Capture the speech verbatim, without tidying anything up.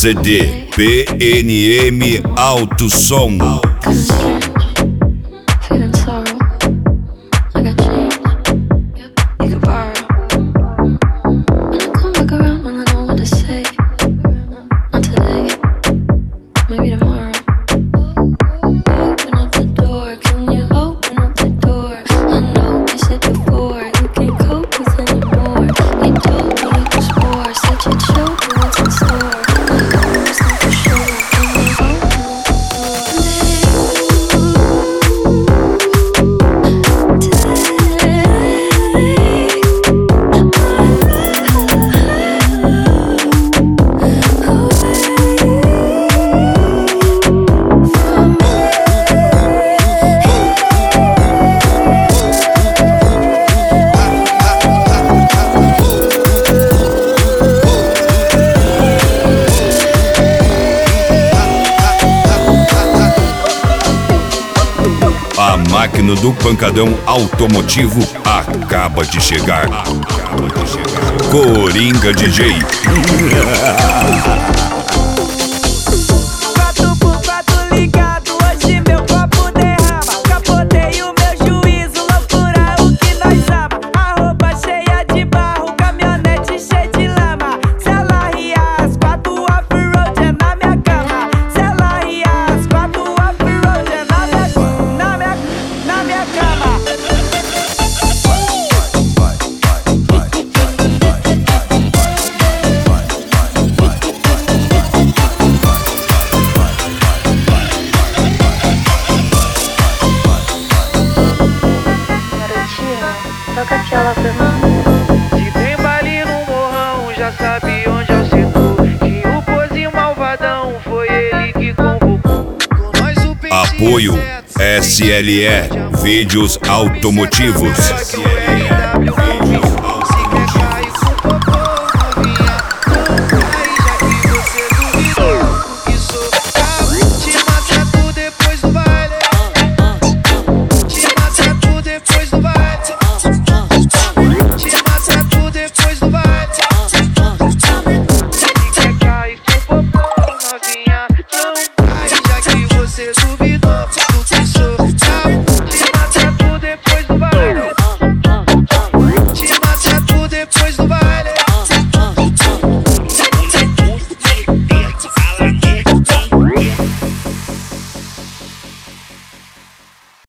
Z D P N M Alto Som. A máquina do pancadão automotivo acaba de chegar. Coringa D J. Quatro por quatro ligado, hoje meu copo derrama. Capotei o meu juízo, loucura o que nós ama. A roupa cheia de barro, caminhonete cheia de lama. Se ela ria as quatro, off-road é na minha cama. Se ela ria as quatro, off-road é na minha cama. Na minha, na minha cama. Toca aquela pra mim. Se tem baile no morrão, já sabe onde eu sinto. Que o pozinho malvadão foi ele que convocou. Apoio S L E Vídeos Automotivos.